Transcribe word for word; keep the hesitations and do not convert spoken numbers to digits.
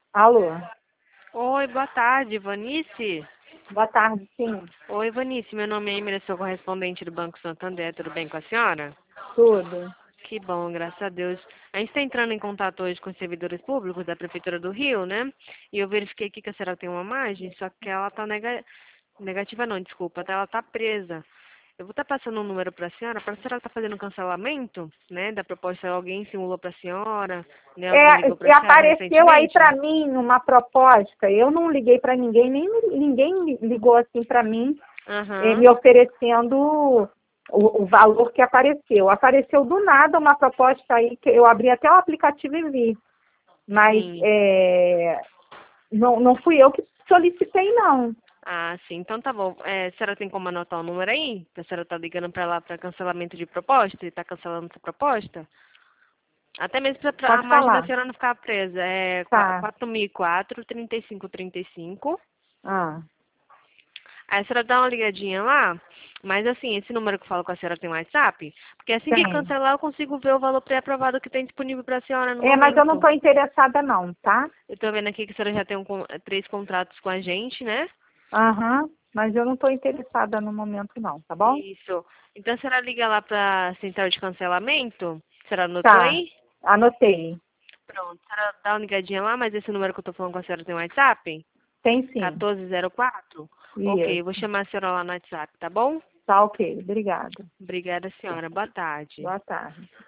Alô? Oi, boa tarde, Vanice. Boa tarde, sim. Oi, Vanice, meu nome é Emília, sou correspondente do Banco Santander, tudo bem com a senhora? Tudo. Que bom, graças a Deus. A gente está entrando em contato hoje com os servidores públicos da Prefeitura do Rio, né? E eu verifiquei aqui que a senhora tem uma margem, só que ela está nega... negativa não, desculpa, ela está presa. Eu vou estar passando um número para a senhora, para a senhora estar fazendo um cancelamento, né, da proposta, alguém simulou para a senhora, né, alguém É, ligou para e a senhora apareceu aí recentemente? para mim uma proposta. Eu não liguei para ninguém, nem ninguém ligou assim para mim, eh, Aham, me oferecendo o, o valor que apareceu. Apareceu do nada uma proposta aí, que eu abri até o aplicativo e vi. Mas sim. é, não, não fui eu que solicitei, não. Ah, sim. Então tá bom. É, a senhora tem como anotar o número aí? A senhora tá ligando pra lá pra cancelamento de proposta e tá cancelando essa proposta? Até mesmo pra, pra a Pode margem da falar. senhora não ficar presa. É Tá. quatro mil e quatro, trinta e cinco trinta e cinco. Ah, Aí a senhora dá uma ligadinha lá, mas assim, esse número que eu falo com a senhora tem WhatsApp? Porque assim que tem. cancelar eu consigo ver o valor pré-aprovado que tem disponível pra senhora no É, mas eu não momento. estou interessada, não, tá? Eu tô vendo aqui que a senhora já tem um con- três contratos com a gente, né? Aham, mas eu não estou interessada no momento não, tá bom? Isso. Então a senhora liga lá pra central de cancelamento. A senhora anotou Tá, aí? anotei. Pronto. A senhora dá uma ligadinha lá, mas esse número que eu tô falando com a senhora tem WhatsApp? Tem sim. quatorze zero quatro? Ok, eu vou Isso. chamar a senhora lá no WhatsApp, tá bom? Tá ok, obrigada. Obrigada, senhora. Boa tarde. Boa tarde.